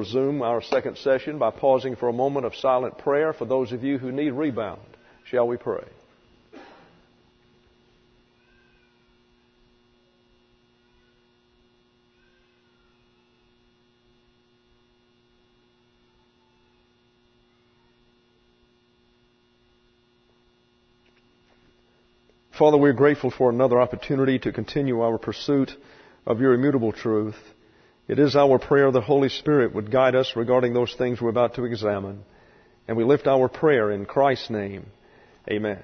resume our second session by pausing for a moment of silent prayer for those of you who need rebound. Shall we pray? Father, we're grateful for another opportunity to continue our pursuit of your immutable truth. It is our prayer the Holy Spirit would guide us regarding those things we're about to examine. And we lift our prayer in Christ's name. Amen.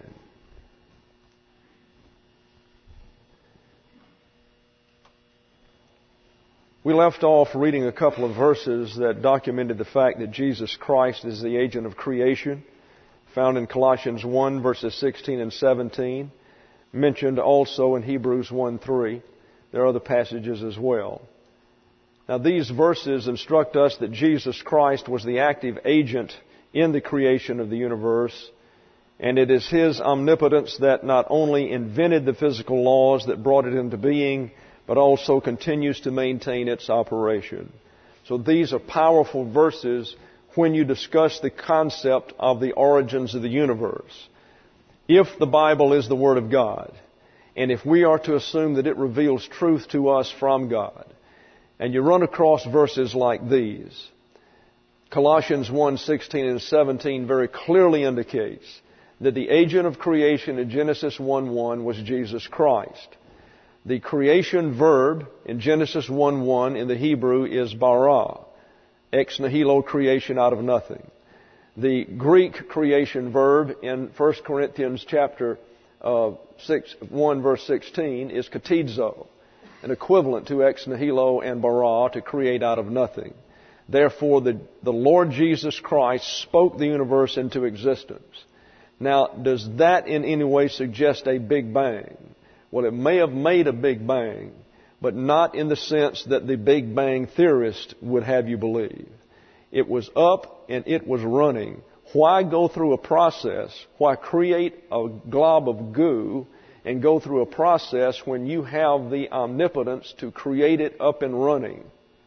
We left off reading a couple of verses that documented the fact that Jesus Christ is the agent of creation, found in Colossians 1, verses 16 and 17, mentioned also in Hebrews 1:3. There are other passages as well. Now, these verses instruct us that Jesus Christ was the active agent in the creation of the universe, and it is His omnipotence that not only invented the physical laws that brought it into being, but also continues to maintain its operation. So these are powerful verses when you discuss the concept of the origins of the universe. If the Bible is the Word of God, and if we are to assume that it reveals truth to us from God, and you run across verses like these, Colossians 1:16 and 17 very clearly indicates that the agent of creation in Genesis 1:1 was Jesus Christ. The creation verb in Genesis 1:1 in the Hebrew is bara, ex nihilo, creation out of nothing. The Greek creation verb in 1 Corinthians chapter 1 verse 16 is katizo, an equivalent to ex nihilo and bara, to create out of nothing. Therefore, the Lord Jesus Christ spoke the universe into existence. Now, does that in any way suggest a Big Bang? Well, it may have made a Big Bang, but not in the sense that the Big Bang theorist would have you believe. It was up and it was running. Why go through a process? Why create a glob of goo and go through a process when you have the omnipotence to create it up and running?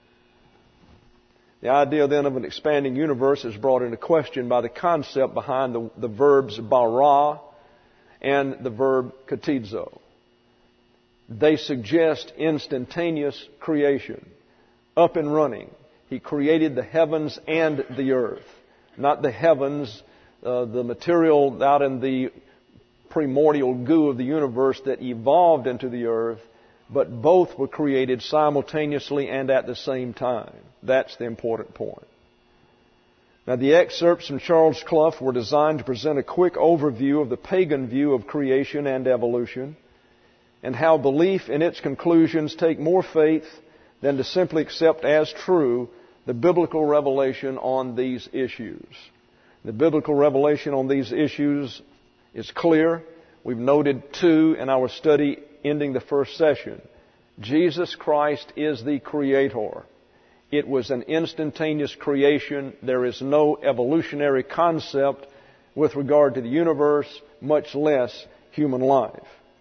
The idea then of an expanding universe is brought into question by the concept behind the verbs bara and the verb katizo. They suggest instantaneous creation, up and running. He created the heavens and the earth. Not the heavens, the material out in the primordial goo of the universe that evolved into the earth, but both were created simultaneously and at the same time. That's the important point. Now, the excerpts from Charles Clough were designed to present a quick overview of the pagan view of creation and evolution, and how belief in its conclusions take more faith than to simply accept as true the biblical revelation on these issues. The biblical revelation on these issues is clear. We've noted two in our study ending the first session. Jesus Christ is the Creator. It was an instantaneous creation. There is no evolutionary concept with regard to the universe, much less human life.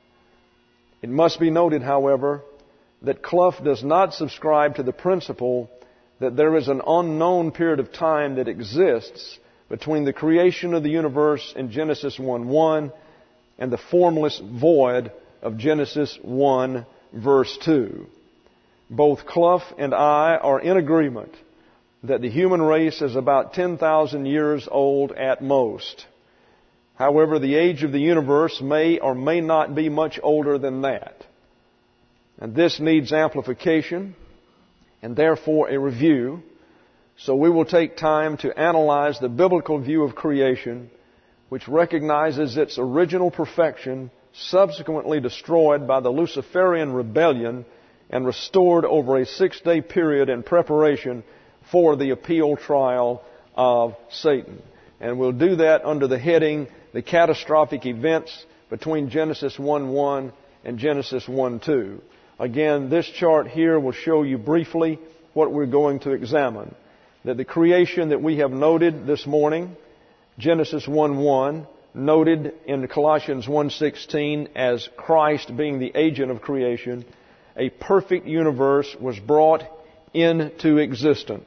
It must be noted, however, that Clough does not subscribe to the principle that there is an unknown period of time that exists between the creation of the universe in Genesis 1:1 and the formless void of Genesis 1 verse 2. Both Clough and I are in agreement that the human race is about 10,000 years old at most. However, the age of the universe may or may not be much older than that. And this needs amplification and therefore a review. So we will take time to analyze the biblical view of creation, which recognizes its original perfection, subsequently destroyed by the Luciferian rebellion and restored over a 6-day period in preparation for the appeal trial of Satan. And we'll do that under the heading, the catastrophic events between Genesis 1:1 and Genesis 1:2. Again, this chart here will show you briefly what we're going to examine. That the creation that we have noted this morning, Genesis 1:1, noted in Colossians 1:16 as Christ being the agent of creation, a perfect universe was brought into existence.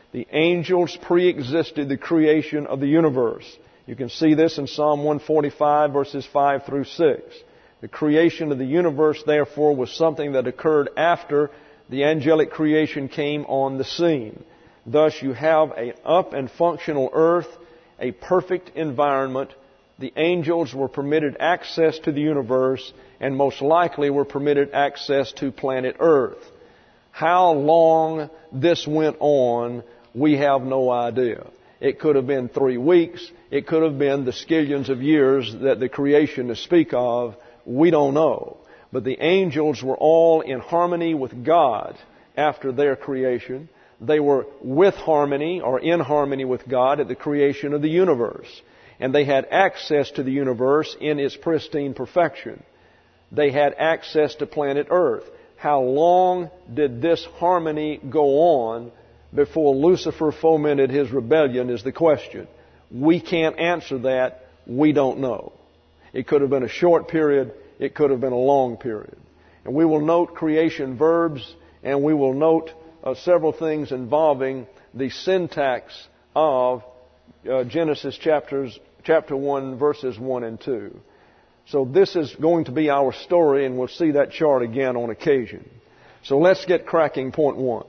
The angels pre-existed the creation of the universe. You can see this in Psalm 145, verses 5 through 6. The creation of the universe, therefore, was something that occurred after the angelic creation came on the scene. Thus, you have an up and functional earth, a perfect environment. The angels were permitted access to the universe, and most likely were permitted access to planet Earth. How long this went on, we have no idea. It could have been 3 weeks. It could have been the skillions of years that the creationists speak of. We don't know. But the angels were all in harmony with God after their creation. They were with harmony or in harmony with God at the creation of the universe. And they had access to the universe in its pristine perfection. They had access to planet Earth. How long did this harmony go on before Lucifer fomented his rebellion is the question. We can't answer that. We don't know. It could have been a short period. It could have been a long period. And we will note creation verbs, and we will note several things involving the syntax of Genesis chapter 1, verses 1 and 2. So this is going to be our story, and we'll see that chart again on occasion. So let's get cracking. Point 1.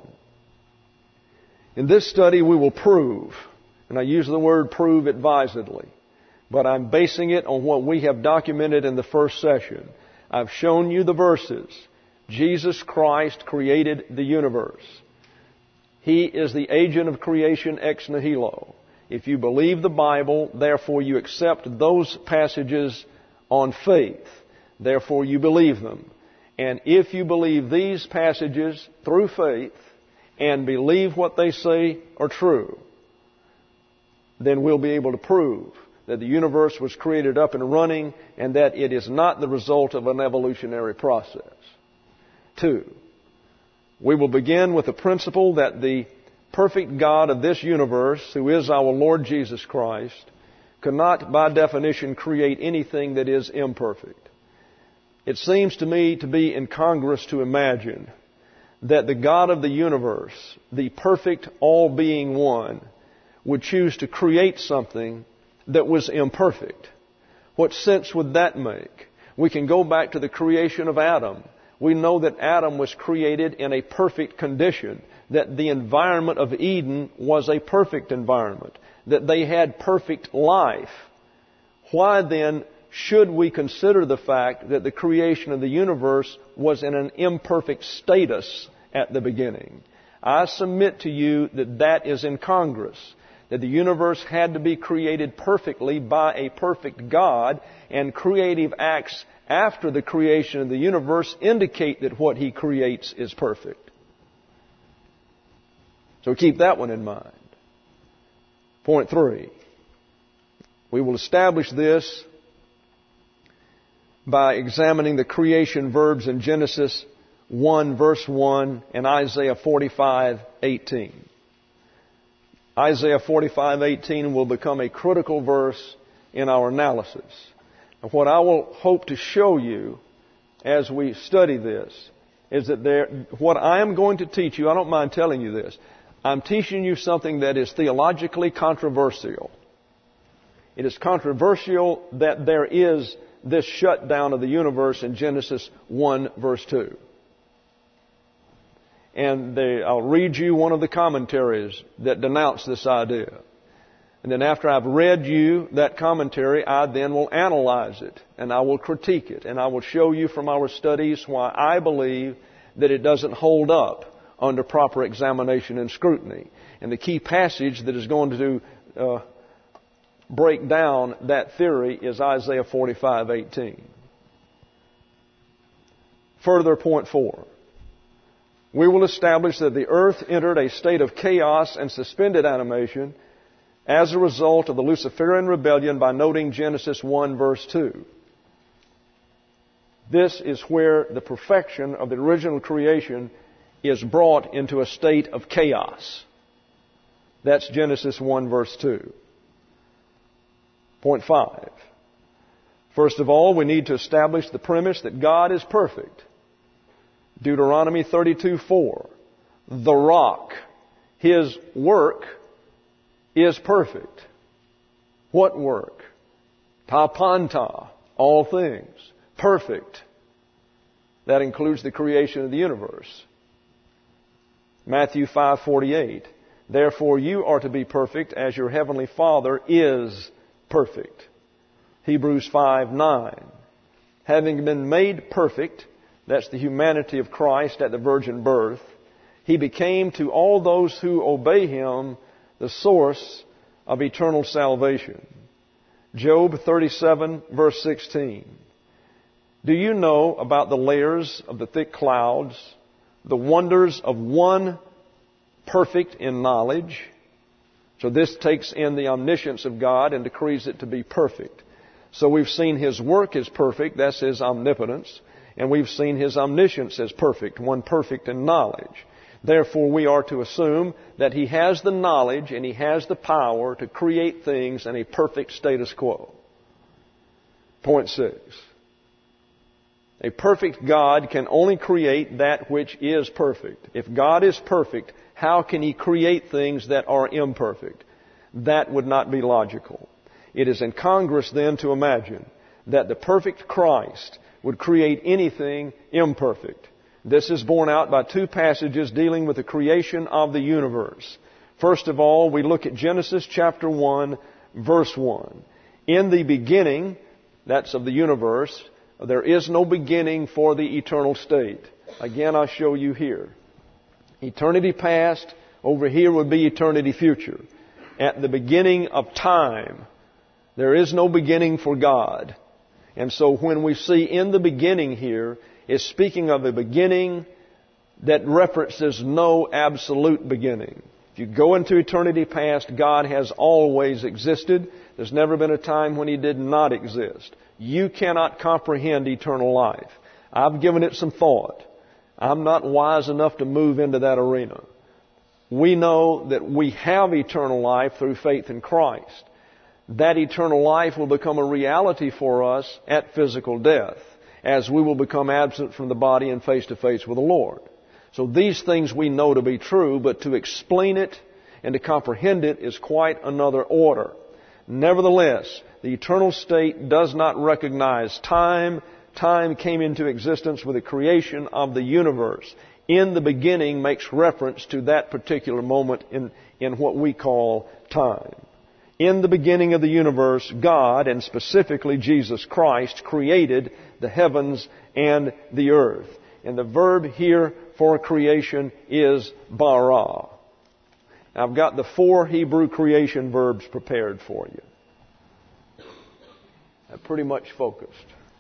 In this study we will prove, and I use the word prove advisedly, but I'm basing it on what we have documented in the first session. I've shown you the verses. Jesus Christ created the universe. He is the agent of creation ex nihilo. If you believe the Bible, therefore you accept those passages on faith. Therefore you believe them. And if you believe these passages through faith and believe what they say are true, then we'll be able to prove that the universe was created up and running and that it is not the result of an evolutionary process. 2, we will begin with the principle that the perfect God of this universe, who is our Lord Jesus Christ, cannot by definition create anything that is imperfect. It seems to me to be incongruous to imagine that the God of the universe, the perfect all-being one, would choose to create something that was imperfect. What sense would that make? We can go back to the creation of Adam. We know that Adam was created in a perfect condition, that the environment of Eden was a perfect environment, that they had perfect life. Why then should we consider the fact that the creation of the universe was in an imperfect status at the beginning? I submit to you that that is incongruous, that the universe had to be created perfectly by a perfect God, and creative acts after the creation of the universe indicate that what He creates is perfect. So keep that one in mind. Point 3. We will establish this by examining the creation verbs in Genesis 1, verse 1 and Isaiah 45:18. Isaiah 45:18 will become a critical verse in our analysis. And what I will hope to show you as we study this is that what I am going to teach you, I don't mind telling you this, I'm teaching you something that is theologically controversial. It is controversial that there is this shutdown of the universe in Genesis 1, verse 2. And I'll read you one of the commentaries that denounce this idea. And then after I've read you that commentary, I then will analyze it, and I will critique it, and I will show you from our studies why I believe that it doesn't hold up under proper examination and scrutiny. And the key passage that is going to break down that theory is Isaiah 45:18. Further, point 4. We will establish that the earth entered a state of chaos and suspended animation as a result of the Luciferian rebellion by noting Genesis 1, verse 2. This is where the perfection of the original creation is brought into a state of chaos. That's Genesis 1, verse 2. Point 5. First of all, we need to establish the premise that God is perfect. Deuteronomy 32:4. The rock His work is perfect. What work? Tapanta, all things. Perfect. That includes the creation of the universe. Matthew 5:48. Therefore you are to be perfect as your heavenly Father is perfect. Hebrews 5:9. Having been made perfect, that's the humanity of Christ at the virgin birth, He became to all those who obey Him the source of eternal salvation. Job 37 verse 16. Do you know about the layers of the thick clouds, the wonders of one perfect in knowledge? So this takes in the omniscience of God and decrees it to be perfect. So we've seen His work is perfect, that's His omnipotence, and we've seen His omniscience as perfect, one perfect in knowledge. Therefore we are to assume that He has the knowledge and He has the power to create things in a perfect status quo. Point 6. A perfect God can only create that which is perfect. If God is perfect, how can He create things that are imperfect? That would not be logical. It is incongruous then to imagine that the perfect Christ would create anything imperfect. This is borne out by two passages dealing with the creation of the universe. First of all, we look at Genesis chapter 1, verse 1. In the beginning, that's of the universe, there is no beginning for the eternal state. Again, I'll show you here. Eternity past, over here would be eternity future. At the beginning of time, there is no beginning for God. And so when we see in the beginning here, it's speaking of a beginning that references no absolute beginning. If you go into eternity past, God has always existed. There's never been a time when He did not exist. You cannot comprehend eternal life. I've given it some thought. I'm not wise enough to move into that arena. We know that we have eternal life through faith in Christ. That eternal life will become a reality for us at physical death, as we will become absent from the body and face to face with the Lord. So these things we know to be true, but to explain it and to comprehend it is quite another order. Nevertheless, the eternal state does not recognize time. Time came into existence with the creation of the universe. In the beginning makes reference to that particular moment in what we call time. In the beginning of the universe, God, and specifically Jesus Christ, created the heavens and the earth. And the verb here for creation is bara. I've got the 4 Hebrew creation verbs prepared for you. I'm pretty much focused.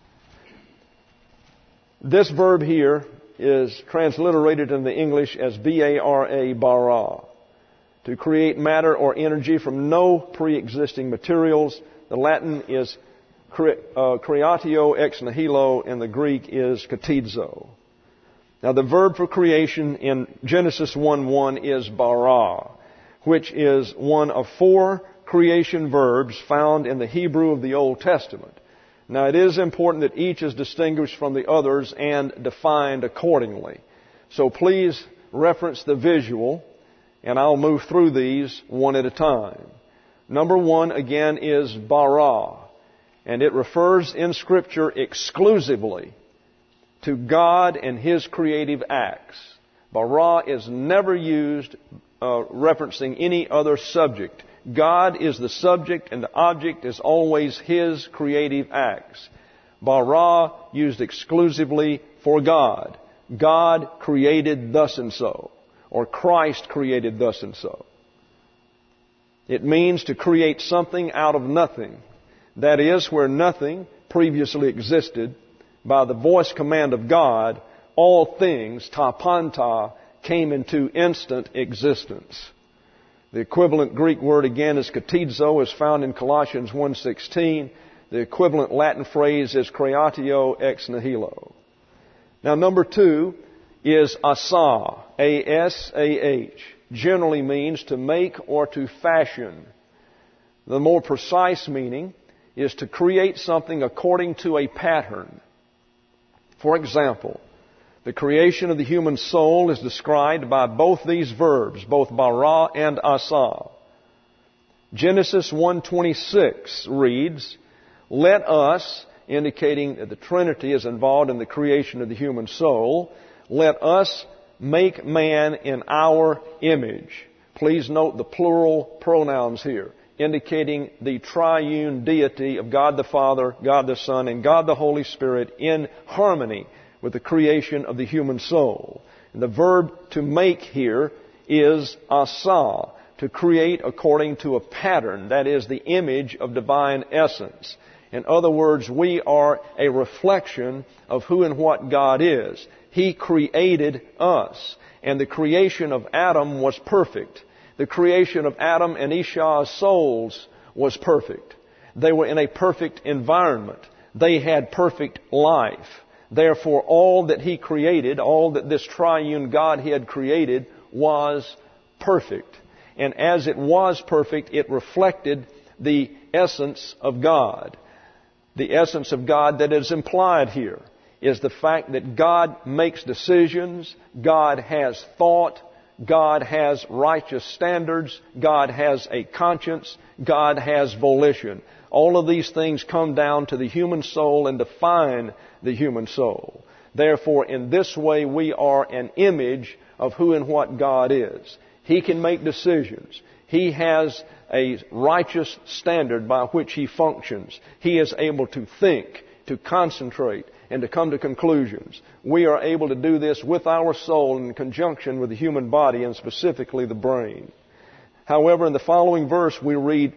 This verb here is transliterated in the English as B-A-R-A, bara. To create matter or energy from no pre-existing materials. The Latin is creatio ex nihilo, and the Greek is katizo. Now the verb for creation in Genesis 1:1 is bara, which is one of 4 creation verbs found in the Hebrew of the Old Testament. Now it is important that each is distinguished from the others and defined accordingly. So please reference the visual, and I'll move through these one at a time. Number 1 again is bara, and it refers in Scripture exclusively to God and His creative acts. Bara is never used referencing any other subject. God is the subject and the object is always His creative acts. Bara used exclusively for God. God created thus and so, or Christ created thus and so. It means to create something out of nothing. That is, where nothing previously existed, by the voice command of God, all things, tapanta, came into instant existence. The equivalent Greek word again is katizo, is found in Colossians 1:16. The equivalent Latin phrase is creatio ex nihilo. Now number 2 is asa, A-S-A-H. Generally means to make or to fashion. The more precise meaning is to create something according to a pattern. For example, The creation of the human soul is described by both these verbs, both bara and asa. Genesis 1:26 reads, "Let us," indicating that the Trinity is involved in the creation of the human soul, "let us make man in our image." Please note the plural pronouns here, indicating the triune deity of God the Father, God the Son, and God the Holy Spirit in harmony with the creation of the human soul. And the verb to make here is asa, to create according to a pattern, that is, the image of divine essence. In other words, we are a reflection of who and what God is. He created us, and the creation of Adam was perfect. The creation of Adam and Ishah's souls was perfect. They were in a perfect environment. They had perfect life. Therefore, all that He created, all that this triune God He had created, was perfect. And as it was perfect, it reflected the essence of God. The essence of God that is implied here is the fact that God makes decisions, God has thought, God has righteous standards, God has a conscience, God has volition. All of these things come down to the human soul and define the human soul. Therefore, in this way, we are an image of who and what God is. He can make decisions. He has a righteous standard by which He functions. He is able to think, to concentrate, and to come to conclusions. We are able to do this with our soul in conjunction with the human body and specifically the brain. However, in the following verse we read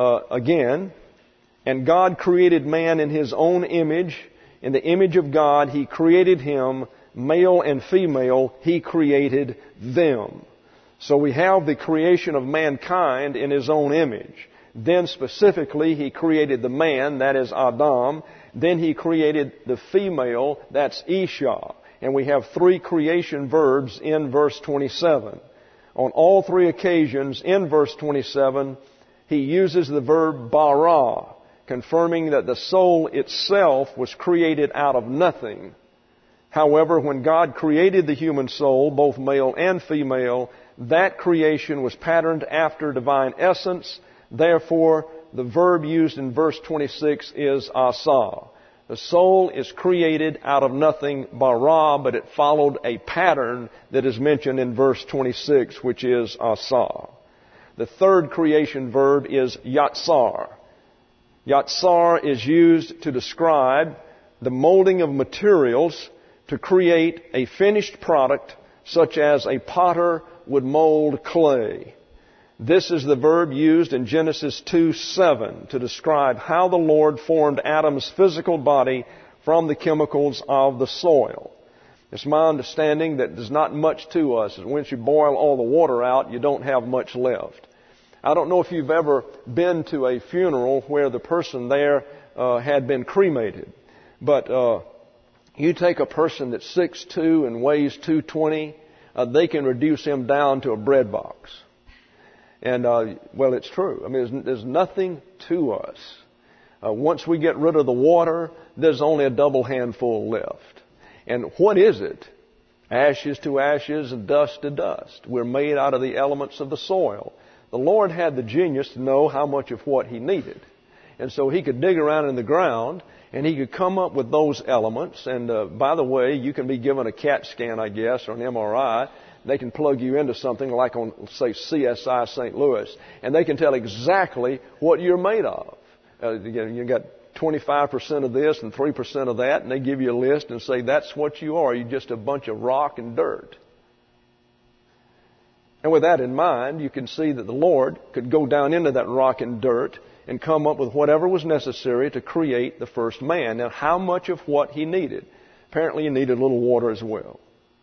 again, "And God created man in His own image. In the image of God He created him, male and female He created them." So we have the creation of mankind in His own image. Then specifically He created the man, that is Adam. Then He created the female, that's Isha. And we have three creation verbs in verse 27. On all three occasions in verse 27, He uses the verb bara, confirming that the soul itself was created out of nothing. However, when God created the human soul, both male and female, that creation was patterned after divine essence. Therefore, the verb used in verse 26 is asa. The soul is created out of nothing, bara, but it followed a pattern that is mentioned in verse 26, which is asa. The third creation verb is yatsar. Yatsar is used to describe the molding of materials to create a finished product, such as a potter would mold clay. This is the verb used in Genesis 2:7 to describe how the Lord formed Adam's physical body from the chemicals of the soil. It's my understanding that there's not much to us. Once you boil all the water out, you don't have much left. I don't know if you've ever been to a funeral where the person there had been cremated. But you take a person that's 6'2" and weighs 220, they can reduce him down to a bread box. And, well, it's true. I mean, there's nothing to us. Once we get rid of the water, there's only a double handful left. And what is it? Ashes to ashes and dust to dust. We're made out of the elements of the soil. The Lord had the genius to know how much of what He needed. And so He could dig around in the ground and He could come up with those elements. And by the way, you can be given a CAT scan, I guess, or an MRI. They can plug you into something like on, say, CSI St. Louis, and they can tell exactly what you're made of. You got 25% of this and 3% of that, and they give you a list and say, that's what you are. You're just a bunch of rock and dirt. And with that in mind, you can see that the Lord could go down into that rock and dirt and come up with whatever was necessary to create the first man. Now, how much of what He needed? Apparently, He needed a little water as well.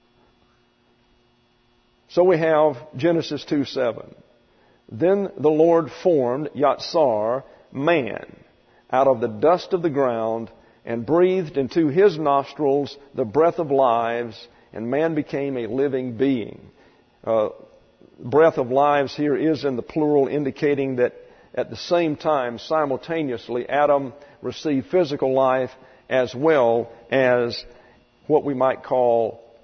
So we have Genesis 2:7. Then the Lord formed Yatsar, man, out of the dust of the ground, and breathed into his nostrils the breath of lives, and man became a living being. Breath of lives here is in the plural, indicating that at the same time, simultaneously, Adam received physical life as well as what we might call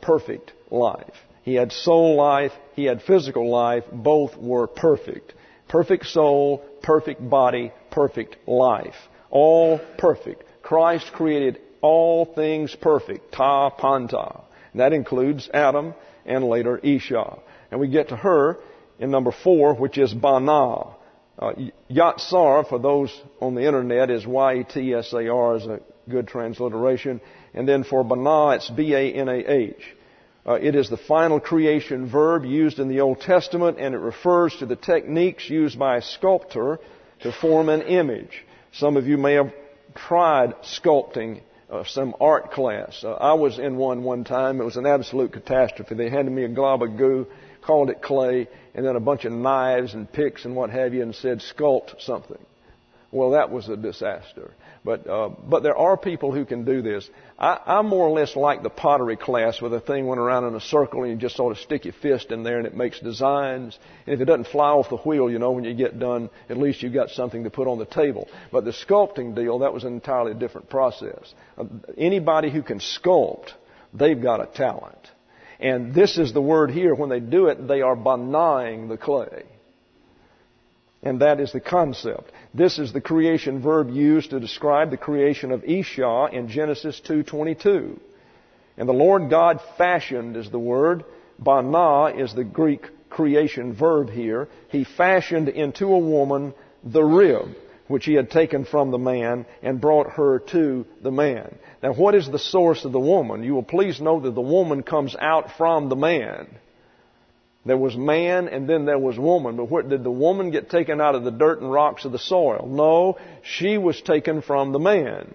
perfect life. He had soul life. He had physical life. Both were perfect. Perfect soul, perfect body, perfect life. All perfect. Christ created all things perfect. Ta panta. And that includes Adam and later Isha. And we get to her in number 4, which is Bana. Yatsar, for those on the internet, is Y-E-T-S-A-R, is a good transliteration. And then for Bana, it's B-A-N-A-H. It is the final creation verb used in the Old Testament, and it refers to the techniques used by a sculptor to form an image. Some of you may have tried sculpting some art class. I was in one time. It was an absolute catastrophe. They handed me a glob of goo, called it clay, and then a bunch of knives and picks and what have you, and said, sculpt something. Well, that was a disaster. But there are people who can do this. I more or less like the pottery class where the thing went around in a circle and you just sort of stick your fist in there and it makes designs. And if it doesn't fly off the wheel, when you get done, at least you've got something to put on the table. But the sculpting deal, that was an entirely different process. Anybody who can sculpt, they've got a talent. And this is the word here. When they do it, they are bana'ing the clay. And that is the concept. This is the creation verb used to describe the creation of Isha in Genesis 2:22. And the Lord God fashioned is the word. Bana is the Greek creation verb here. He fashioned into a woman the rib, which he had taken from the man, and brought her to the man. Now, what is the source of the woman? You will please note that the woman comes out from the man. There was man and then there was woman. But where did the woman get taken out of the dirt and rocks of the soil? No, she was taken from the man.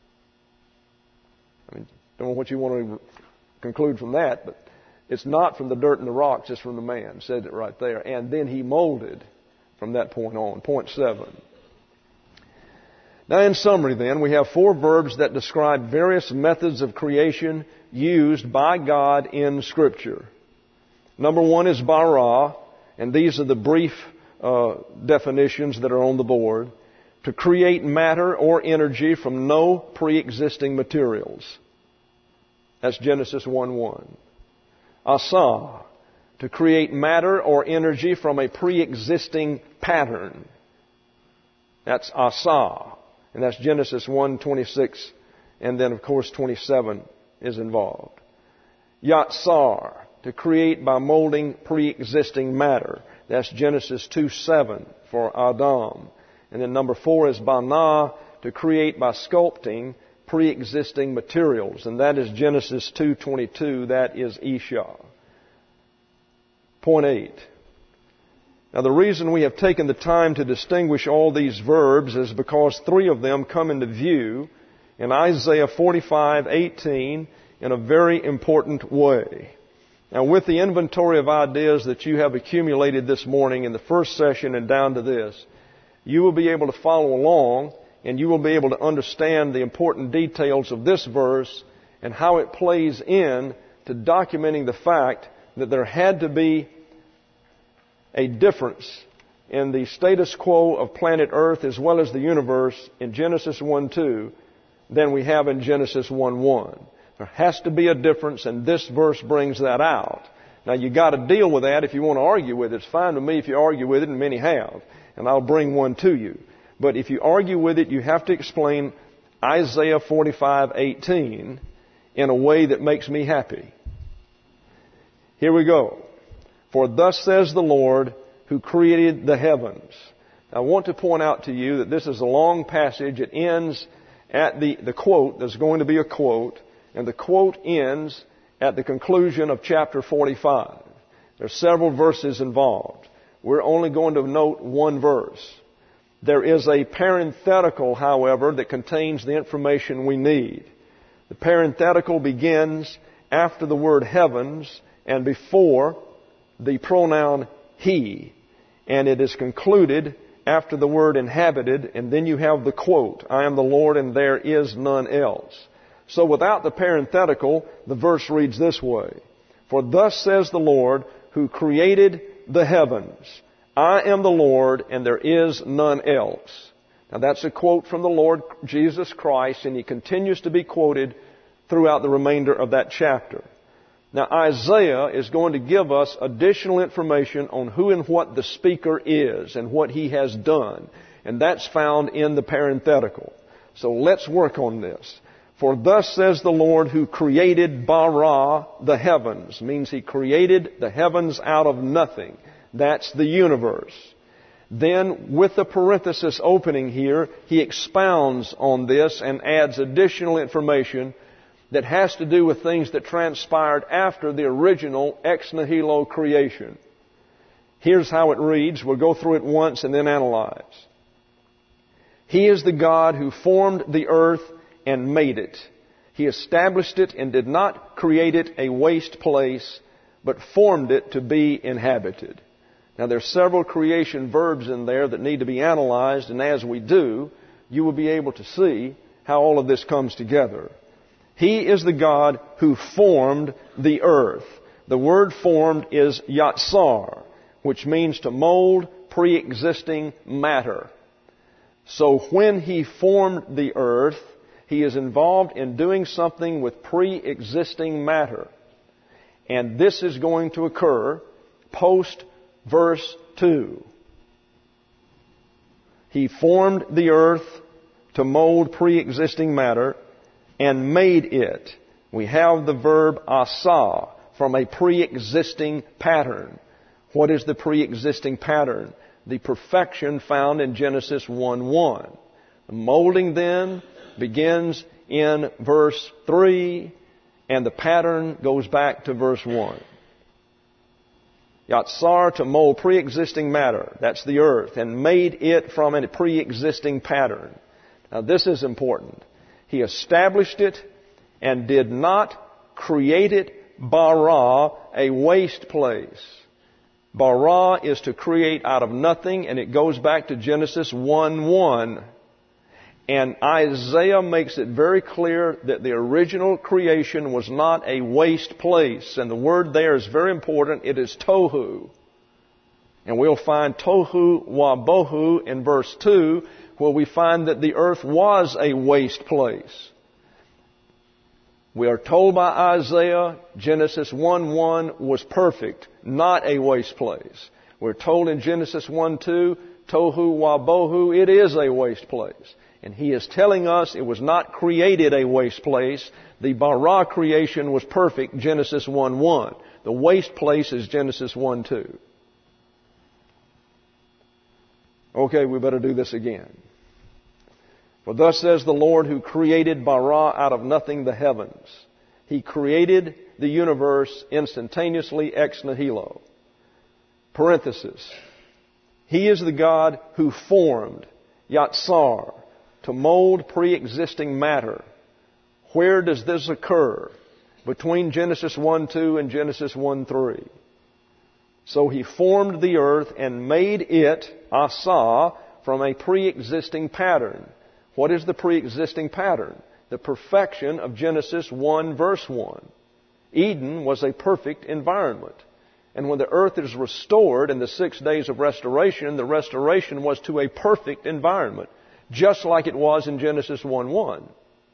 Don't know what you want to conclude from that, but it's not from the dirt and the rocks, it's from the man. It says it right there. And then he molded from that point on. Point 7. Now, in summary then, we have 4 verbs that describe various methods of creation used by God in Scripture. Number 1 is bara, and these are the brief definitions that are on the board. To create matter or energy from no pre-existing materials. That's Genesis 1:1. Asa, to create matter or energy from a pre-existing pattern. That's asa. And that's Genesis 1:26, and then of course 27 is involved. Yatsar, to create by molding pre-existing matter. That's Genesis 2:7 for Adam. And then number 4 is Bana, to create by sculpting pre-existing materials. And that is Genesis 2:22. That is Isha. Point 8. Now, the reason we have taken the time to distinguish all these verbs is because 3 of them come into view in Isaiah 45:18 in a very important way. Now, with the inventory of ideas that you have accumulated this morning in the first session and down to this, you will be able to follow along and you will be able to understand the important details of this verse and how it plays in to documenting the fact that there had to be a difference in the status quo of planet Earth as well as the universe in Genesis 1:2 than we have in Genesis 1:1. There has to be a difference, and this verse brings that out. Now, you got to deal with that if you want to argue with it. It's fine with me if you argue with it, and many have, and I'll bring one to you. But if you argue with it, you have to explain Isaiah 45:18 in a way that makes me happy. Here we go. For thus says the Lord who created the heavens. Now, I want to point out to you that this is a long passage. It ends at the quote. There's going to be a quote. And the quote ends at the conclusion of chapter 45. There are several verses involved. We're only going to note one verse. There is a parenthetical, however, that contains the information we need. The parenthetical begins after the word heavens and before the pronoun he. And it is concluded after the word inhabited, and then you have the quote, I am the Lord and there is none else. So without the parenthetical, the verse reads this way. For thus says the Lord who created the heavens. I am the Lord and there is none else. Now that's a quote from the Lord Jesus Christ, and he continues to be quoted throughout the remainder of that chapter. Now, Isaiah is going to give us additional information on who and what the speaker is and what he has done. And that's found in the parenthetical. So let's work on this. For thus says the Lord who created bara, the heavens. Means He created the heavens out of nothing. That's the universe. Then, with the parenthesis opening here, He expounds on this and adds additional information that has to do with things that transpired after the original ex nihilo creation. Here's how it reads. We'll go through it once and then analyze. He is the God who formed the earth and made it. He established it and did not create it a waste place, but formed it to be inhabited. Now, there's several creation verbs in there that need to be analyzed, and as we do, you will be able to see how all of this comes together. He is the God who formed the earth. The word formed is yatsar, which means to mold pre-existing matter. So when He formed the earth, He is involved in doing something with pre-existing matter. And this is going to occur post verse 2. He formed the earth to mold pre-existing matter and made it. We have the verb asa from a pre-existing pattern. What is the pre-existing pattern? The perfection found in Genesis 1:1. The molding then begins in verse 3, and the pattern goes back to verse 1. Yatsar, to mold pre-existing matter. That's the earth. And made it from a pre-existing pattern. Now this is important. He established it and did not create it bara, a waste place. Bara is to create out of nothing, and it goes back to Genesis 1:1. And Isaiah makes it very clear that the original creation was not a waste place. And the word there is very important. It is tohu. And we'll find tohu wabohu in verse 2, where we find that the earth was a waste place. We are told by Isaiah, Genesis 1:1 was perfect, not a waste place. We're told in Genesis 1:2, tohu wabohu, it is a waste place. And He is telling us it was not created a waste place. The bara creation was perfect, Genesis 1:1. The waste place is Genesis 1:2. Okay, we better do this again. For thus says the Lord who created bara out of nothing the heavens. He created the universe instantaneously ex nihilo. Parenthesis. He is the God who formed, yatsar, to mold pre-existing matter. Where does this occur? Between Genesis 1:2 and Genesis 1:3. So He formed the earth and made it, asa, from a pre-existing pattern. What is the pre-existing pattern? The perfection of Genesis 1 verse 1. Eden was a perfect environment. And when the earth is restored in the 6 days of restoration, the restoration was to a perfect environment, just like it was in Genesis 1:1.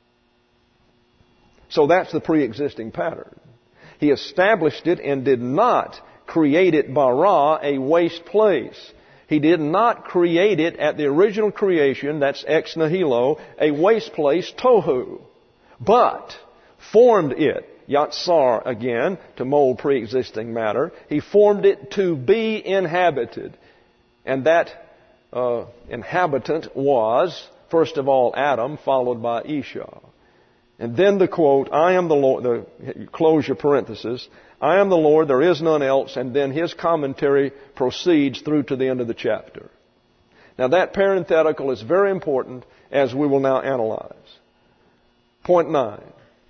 So that's the pre-existing pattern. He established it and did not create it bara, a waste place. He did not create it at the original creation, that's ex nihilo, a waste place, tohu, but formed it, yatsar again, to mold pre-existing matter. He formed it to be inhabited. And that inhabitant was, first of all, Adam, followed by Isha. And then the quote, I am the Lord, close your parenthesis, I am the Lord, there is none else, and then his commentary proceeds through to the end of the chapter. Now that parenthetical is very important, as we will now analyze. Point 9.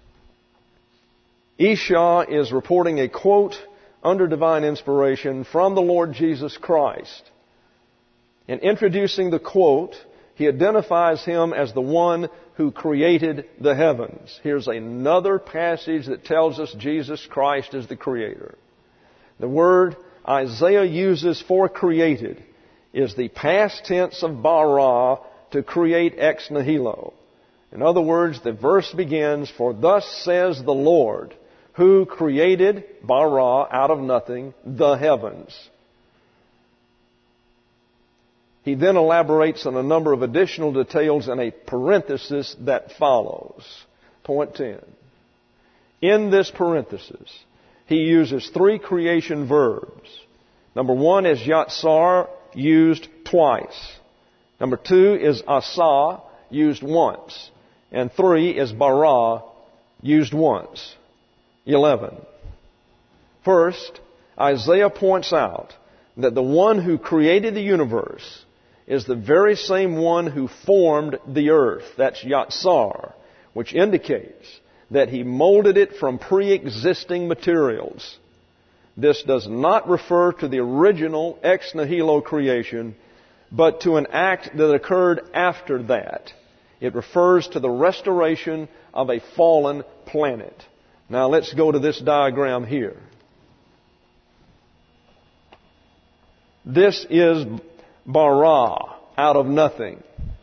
Isha is reporting a quote under divine inspiration from the Lord Jesus Christ. In introducing the quote, he identifies Him as the one who created the heavens. Here's another passage that tells us Jesus Christ is the Creator. The word Isaiah uses for created is the past tense of bara, to create ex nihilo. In other words, the verse begins, for thus says the Lord, who created, bara, out of nothing, the heavens. He then elaborates on a number of additional details in a parenthesis that follows. Point 10. In this parenthesis, he uses three creation verbs. Number one is yatsar, used twice. Number two is asa, used once. And three is bara, used once. 11. First, Isaiah points out that the one who created the universe is the very same one who formed the earth. That's yatsar, which indicates that he molded it from pre-existing materials. This does not refer to the original ex nihilo creation, but to an act that occurred after that. It refers to the restoration of a fallen planet. Now let's go to this diagram here. This is bara, out of nothing.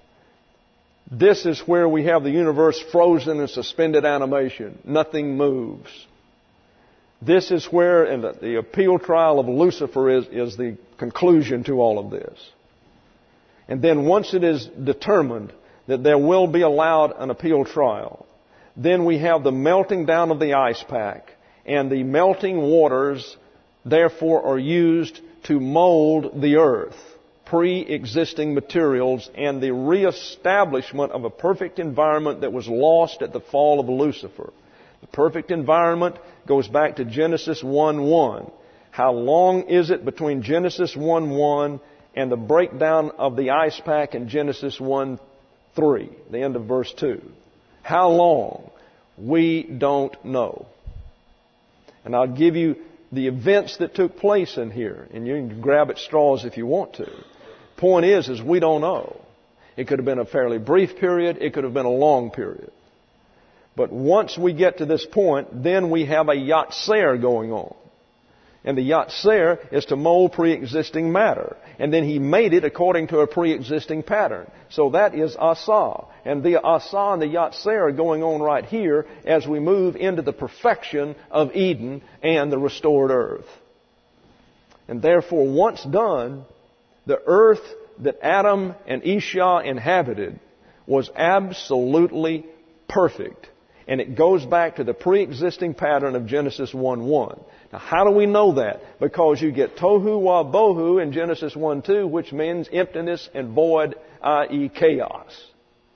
This is where we have the universe frozen in suspended animation. Nothing moves. This is where, and the appeal trial of Lucifer is the conclusion to all of this. And then once it is determined that there will be allowed an appeal trial, then we have the melting down of the ice pack, and the melting waters therefore are used to mold the earth, pre-existing materials, and the reestablishment of a perfect environment that was lost at the fall of Lucifer. The perfect environment goes back to Genesis 1:1. How long is it between Genesis 1:1 and the breakdown of the ice pack in Genesis 1:3, the end of verse 2? How long? We don't know. And I'll give you the events that took place in here, and you can grab at straws if you want to. Point is we don't know. It could have been a fairly brief period. It could have been a long period. But once we get to this point, then we have a yatser going on. And the yatser is to mold pre-existing matter. And then he made it according to a pre-existing pattern. So that is asa. And the asa and the yatser are going on right here as we move into the perfection of Eden and the restored earth. And therefore, once done, the earth that Adam and Isha inhabited was absolutely perfect. And it goes back to the pre-existing pattern of Genesis 1:1. Now, how do we know that? Because you get tohu wa bohu in Genesis 1:2, which means emptiness and void, i.e. chaos.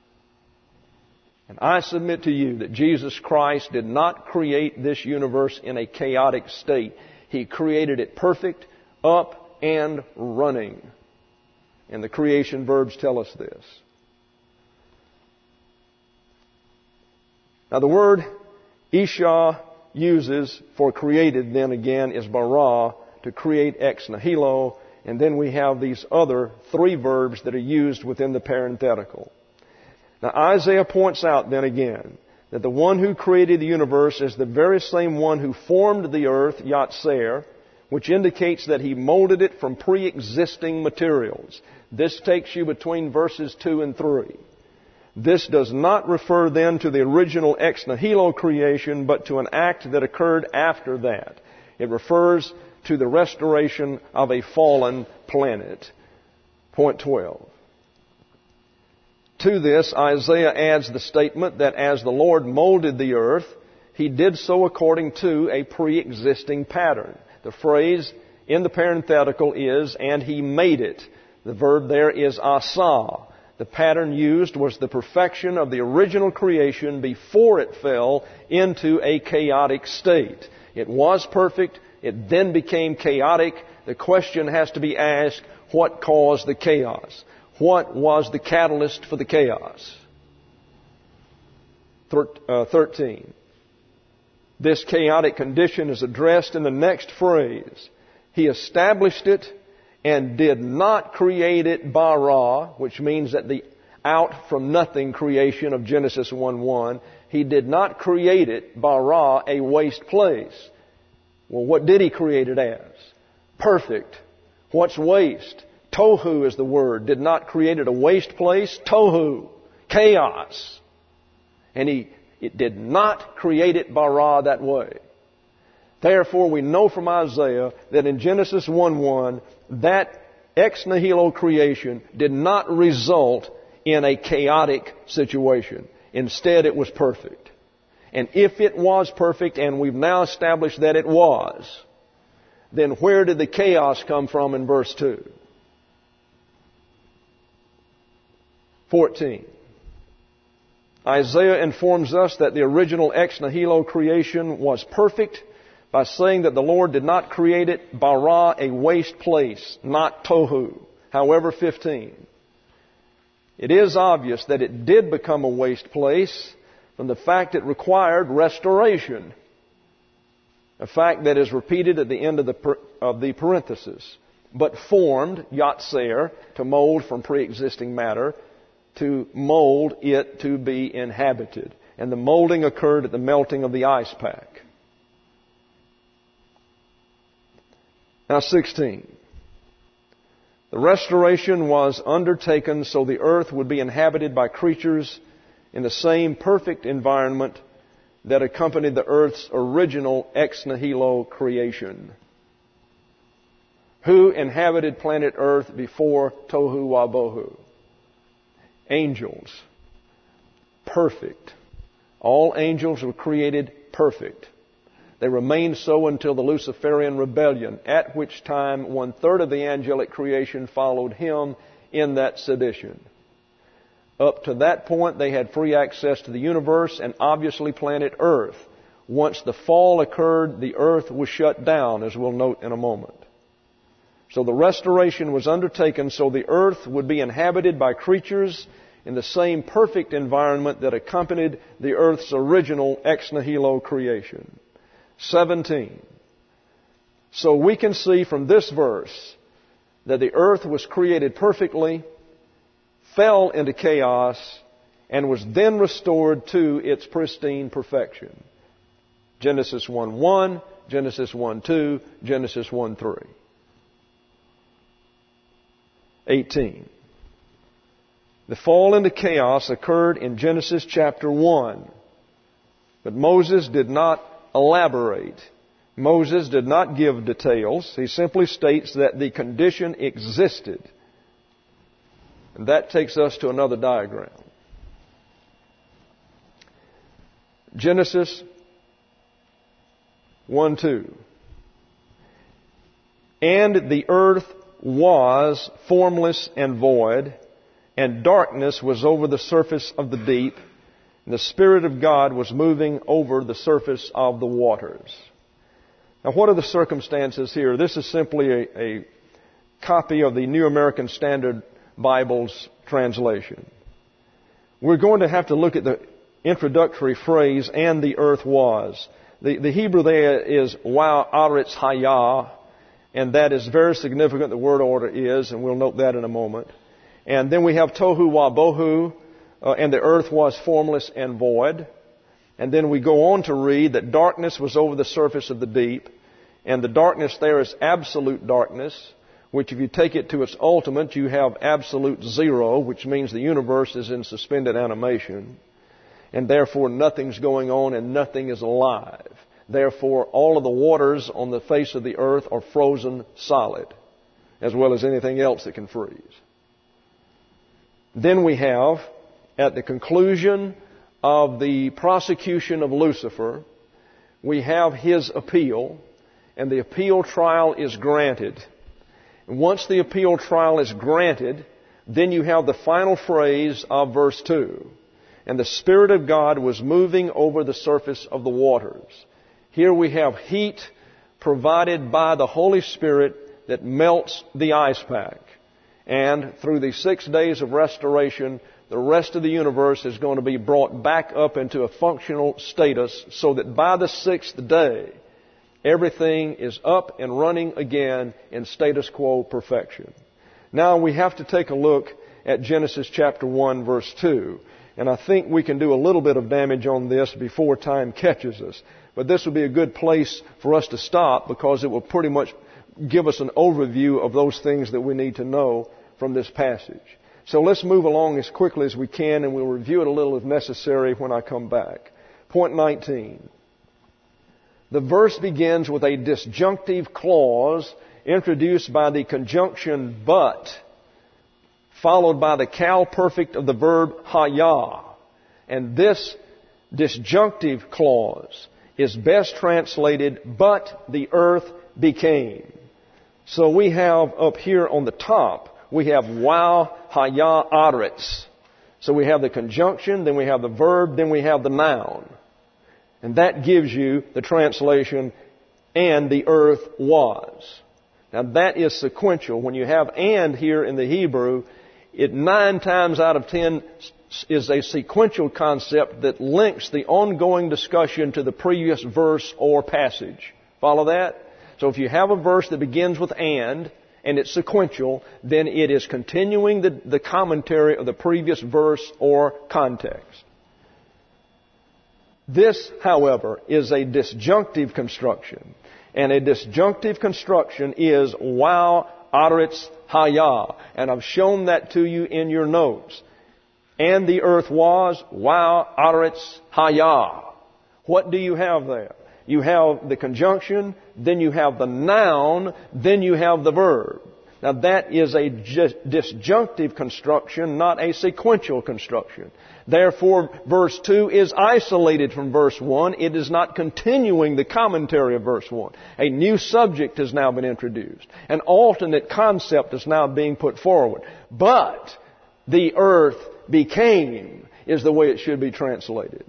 And I submit to you that Jesus Christ did not create this universe in a chaotic state. He created it perfect, up and running. And the creation verbs tell us this. Now the word Isha uses for created then again is bara, to create ex nihilo, and then we have these other three verbs that are used within the parenthetical. Now Isaiah points out then again that the one who created the universe is the very same one who formed the earth, Yatser, which indicates that he molded it from pre-existing materials. This takes you between verses 2 and 3. This does not refer then to the original ex nihilo creation, but to an act that occurred after that. It refers to the restoration of a fallen planet. Point 12. To this, Isaiah adds the statement that as the Lord molded the earth, He did so according to a pre-existing pattern. The phrase in the parenthetical is, and He made it. The verb there is asa. The pattern used was the perfection of the original creation before it fell into a chaotic state. It was perfect. It then became chaotic. The question has to be asked, what caused the chaos? What was the catalyst for the chaos? 13. This chaotic condition is addressed in the next phrase. He established it and did not create it bara, which means that the out from nothing creation of Genesis 1:1. He did not create it bara, a waste place. Well, what did He create it as? Perfect. What's waste? Tohu is the word. Did not create it a waste place. Tohu. Chaos. And He did not create it bara that way. Therefore, we know from Isaiah that in Genesis 1:1, that ex nihilo creation did not result in a chaotic situation. Instead, it was perfect. And if it was perfect, and we've now established that it was, then where did the chaos come from in verse 2? 14. Isaiah informs us that the original ex nihilo creation was perfect by saying that the Lord did not create it bara, a waste place, not tohu. However, 15. It is obvious that it did become a waste place from the fact it required restoration. A fact that is repeated at the end of the parenthesis. But formed, yatser, to mold from pre-existing matter, to mold it to be inhabited. And the molding occurred at the melting of the ice pack. Now 16. The restoration was undertaken so the earth would be inhabited by creatures in the same perfect environment that accompanied the earth's original ex nihilo creation. Who inhabited planet Earth before Tohu Wabohu? Angels. Perfect. All angels were created perfect. They remained so until the Luciferian rebellion, at which time 1/3 of the angelic creation followed him in that sedition. Up to that point, they had free access to the universe and obviously planet Earth. Once the fall occurred, the earth was shut down, as we'll note in a moment. So the restoration was undertaken so the earth would be inhabited by creatures in the same perfect environment that accompanied the earth's original ex nihilo creation. 17. So we can see from this verse that the earth was created perfectly, fell into chaos, and was then restored to its pristine perfection. Genesis 1:1, Genesis 1:2, Genesis 1:3. 18. The fall into chaos occurred in Genesis chapter 1. But Moses did not elaborate. Moses did not give details. He simply states that the condition existed. And that takes us to another diagram. Genesis 1:2. And the earth was formless and void, and darkness was over the surface of the deep, and the Spirit of God was moving over the surface of the waters. Now, what are the circumstances here? This is simply a copy of the New American Standard Bible's translation. We're going to have to look at the introductory phrase, and the earth was. The Hebrew there is wa aretz hayah, and that is very significant, the word order is, and we'll note that in a moment. And then we have tohu wabohu, and the earth was formless and void. And then we go on to read that darkness was over the surface of the deep, and the darkness there is absolute darkness, which if you take it to its ultimate, you have absolute zero, which means the universe is in suspended animation, and therefore nothing's going on and nothing is alive. Therefore, all of the waters on the face of the earth are frozen solid, as well as anything else that can freeze. Then we have, at the conclusion of the prosecution of Lucifer, we have his appeal, and the appeal trial is granted. And once the appeal trial is granted, then you have the final phrase of verse 2. And the Spirit of God was moving over the surface of the waters. Here we have heat provided by the Holy Spirit that melts the ice pack. And through the 6 days of restoration, the rest of the universe is going to be brought back up into a functional status so that by the 6th day, everything is up and running again in status quo perfection. Now we have to take a look at Genesis chapter 1 verse 2. And I think we can do a little bit of damage on this before time catches us. But this would be a good place for us to stop because it will pretty much give us an overview of those things that we need to know from this passage. So let's move along as quickly as we can, and we'll review it a little if necessary when I come back. Point 19. The verse begins with a disjunctive clause introduced by the conjunction but, followed by the cal perfect of the verb hayah. And this disjunctive clause is best translated, but the earth became. So we have up here on the top, we have wow hayah aretz. So we have the conjunction, then we have the verb, then we have the noun. And that gives you the translation, and the earth was. Now that is sequential. When you have and here in the Hebrew, it 9 times out of 10 is a sequential concept that links the ongoing discussion to the previous verse or passage. Follow that? So if you have a verse that begins with and it's sequential, then it is continuing the commentary of the previous verse or context. This, however, is a disjunctive construction. And a disjunctive construction is wow aretz hayah. And I've shown that to you in your notes. And the earth was wow aretz hayah. What do you have there? You have the conjunction, then you have the noun, then you have the verb. Now that is a disjunctive construction, not a sequential construction. Therefore, verse 2 is isolated from verse 1. It is not continuing the commentary of verse 1. A new subject has now been introduced. An alternate concept is now being put forward. But the earth became is the way it should be translated.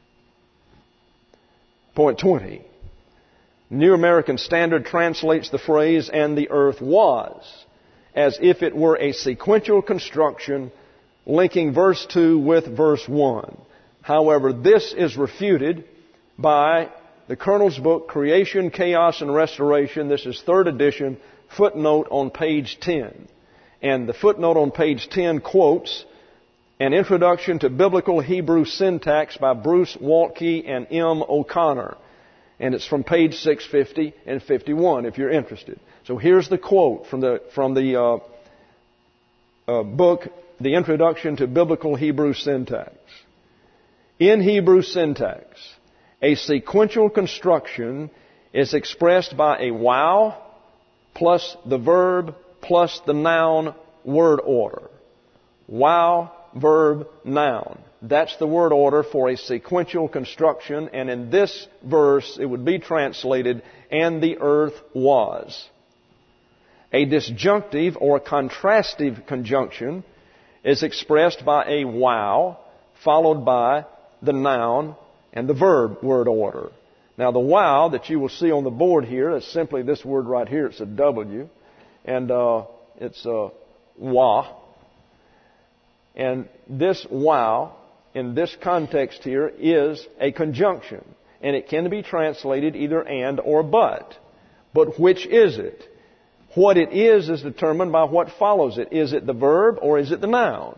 Point 20. New American Standard translates the phrase, and the earth was, as if it were a sequential construction linking verse 2 with verse 1. However, this is refuted by the Colonel's book, Creation, Chaos, and Restoration. This is 3rd edition, footnote on page 10. And the footnote on page 10 quotes An Introduction to Biblical Hebrew Syntax by Bruce Waltke and M. O'Connor. And it's from page 650 and 51 if you're interested. So here's the quote from the book, The Introduction to Biblical Hebrew Syntax. In Hebrew syntax, a sequential construction is expressed by a wow plus the verb plus the noun word order. Wow, verb, noun. That's the word order for a sequential construction, and in this verse it would be translated, and the earth was. A disjunctive or contrastive conjunction is expressed by a wow, followed by the noun and the verb word order. Now the wow that you will see on the board here is simply this word right here. It's a W, and it's a wah. And this wow, in this context here, is a conjunction. And it can be translated either and or but. But which is it? What it is determined by what follows it. Is it the verb or is it the noun?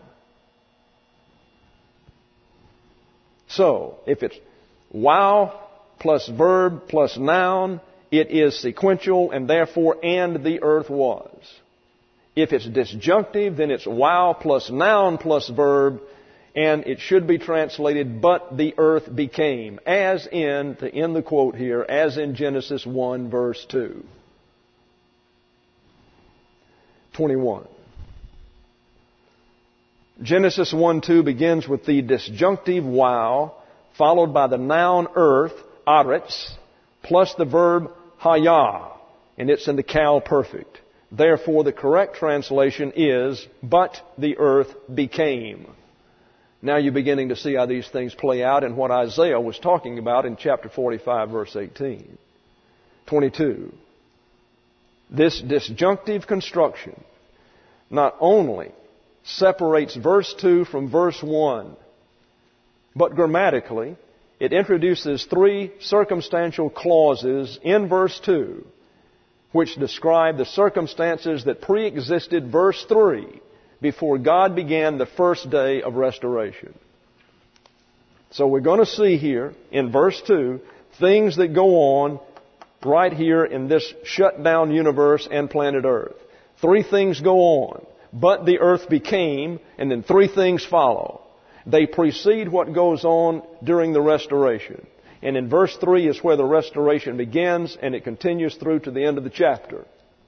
So, if it's wow plus verb plus noun, it is sequential and therefore and the earth was. If it's disjunctive, then it's wow plus noun plus verb, and it should be translated, but the earth became, as in, to end the quote here, as in Genesis 1 verse 2. 21. Genesis 1:2 begins with the disjunctive wow, followed by the noun earth, aretz, plus the verb hayah, and it's in the cal perfect. Therefore, the correct translation is, but the earth became. Now you're beginning to see how these things play out in what Isaiah was talking about in chapter 45, verse 18. 22. This disjunctive construction not only separates verse 2 from verse 1, but grammatically, it introduces 3 circumstantial clauses in verse 2, which describe the circumstances that pre-existed verse 3 before God began the first day of restoration. So we're going to see here in verse 2 things that go on right here in this shut down universe and planet Earth. 3 things go on. But the earth became, and then 3 things follow. They precede what goes on during the restoration. And in verse 3 is where the restoration begins, and it continues through to the end of the chapter.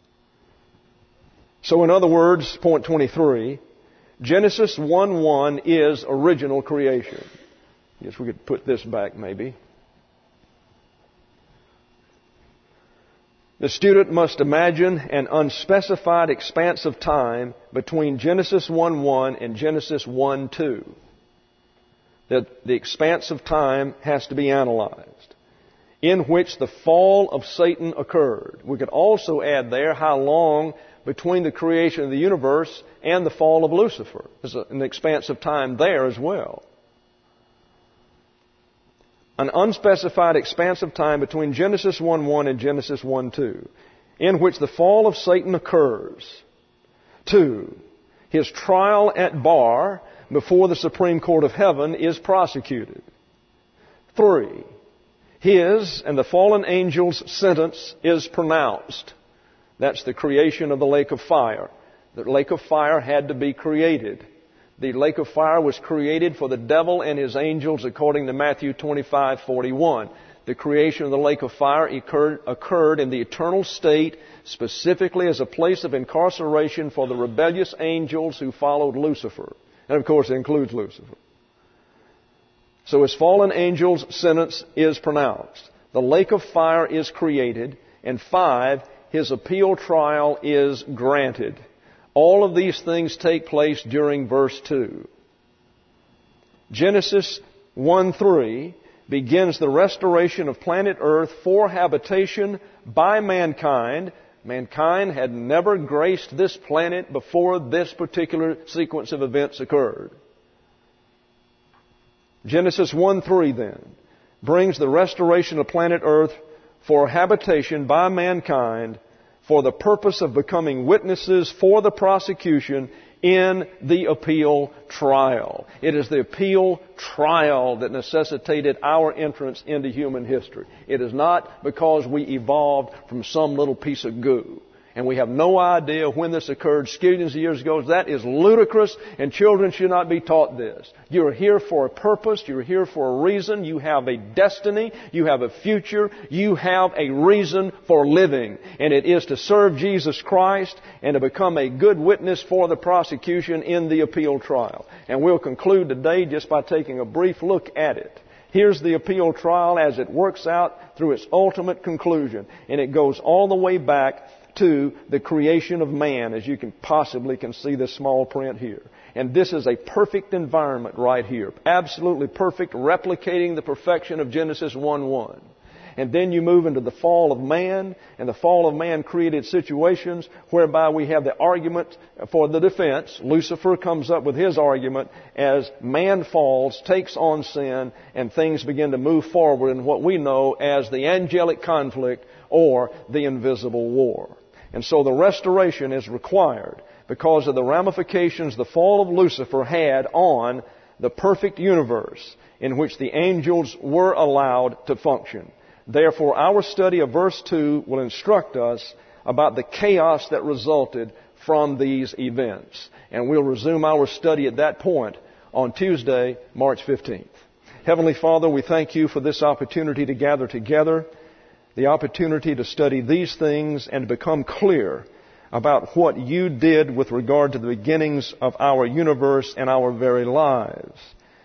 So in other words, point 23, Genesis 1:1 is original creation. I guess we could put this back maybe. The student must imagine an unspecified expanse of time between Genesis 1:1 and Genesis 1:2. That the expanse of time has to be analyzed, in which the fall of Satan occurred. We could also add there how long between the creation of the universe and the fall of Lucifer. There's an expanse of time there as well. An unspecified expanse of time between Genesis 1:1 and Genesis 1:2, in which the fall of Satan occurs. 2, his trial at bar before the Supreme Court of Heaven is prosecuted. 3, his and the fallen angel's sentence is pronounced. That's the creation of the lake of fire. The lake of fire had to be created. The lake of fire was created for the devil and his angels according to Matthew 25:41. The creation of the lake of fire occurred in the eternal state, specifically as a place of incarceration for the rebellious angels who followed Lucifer. And of course it includes Lucifer. So his fallen angel's sentence is pronounced. The lake of fire is created. And 5, his appeal trial is granted. All of these things take place during verse 2. Genesis 1:3 begins the restoration of planet Earth for habitation by mankind. Mankind had never graced this planet before this particular sequence of events occurred. Genesis 1:3 then brings the restoration of planet Earth for habitation by mankind for the purpose of becoming witnesses for the prosecution in the appeal trial. It is the appeal trial that necessitated our entrance into human history. It is not because we evolved from some little piece of goo. And we have no idea when this occurred, skillions of years ago. That is ludicrous, and children should not be taught this. You're here for a purpose. You're here for a reason. You have a destiny. You have a future. You have a reason for living. And it is to serve Jesus Christ and to become a good witness for the prosecution in the appeal trial. And we'll conclude today just by taking a brief look at it. Here's the appeal trial as it works out through its ultimate conclusion. And it goes all the way back to the creation of man, as you can see this small print here. And this is a perfect environment right here. Absolutely perfect, replicating the perfection of Genesis 1:1. And then you move into the fall of man, and the fall of man created situations whereby we have the argument for the defense. Lucifer comes up with his argument as man falls, takes on sin, and things begin to move forward in what we know as the angelic conflict or the invisible war. And so the restoration is required because of the ramifications the fall of Lucifer had on the perfect universe in which the angels were allowed to function. Therefore, our study of verse 2 will instruct us about the chaos that resulted from these events. And we'll resume our study at that point on Tuesday, March 15th. Heavenly Father, we thank you for this opportunity to gather together, the opportunity to study these things and to become clear about what you did with regard to the beginnings of our universe and our very lives.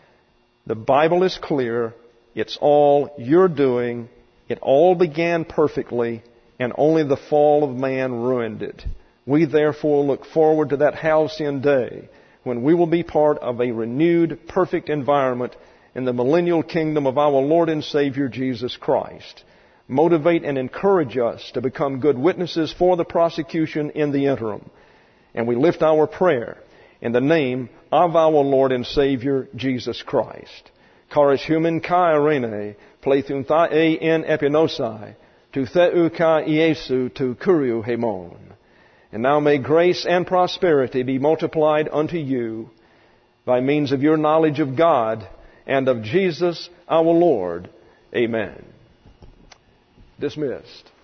The Bible is clear. It's all you're doing. It all began perfectly, and only the fall of man ruined it. We therefore look forward to that halcyon day when we will be part of a renewed, perfect environment in the millennial kingdom of our Lord and Savior Jesus Christ. Motivate and encourage us to become good witnesses for the prosecution in the interim. And we lift our prayer in the name of our Lord and Savior Jesus Christ. Charis human kai arene, plethun tha en epinosai, tu theu ka Iesu tu kuriu hemon. And now may grace and prosperity be multiplied unto you by means of your knowledge of God and of Jesus our Lord. Amen. Dismissed.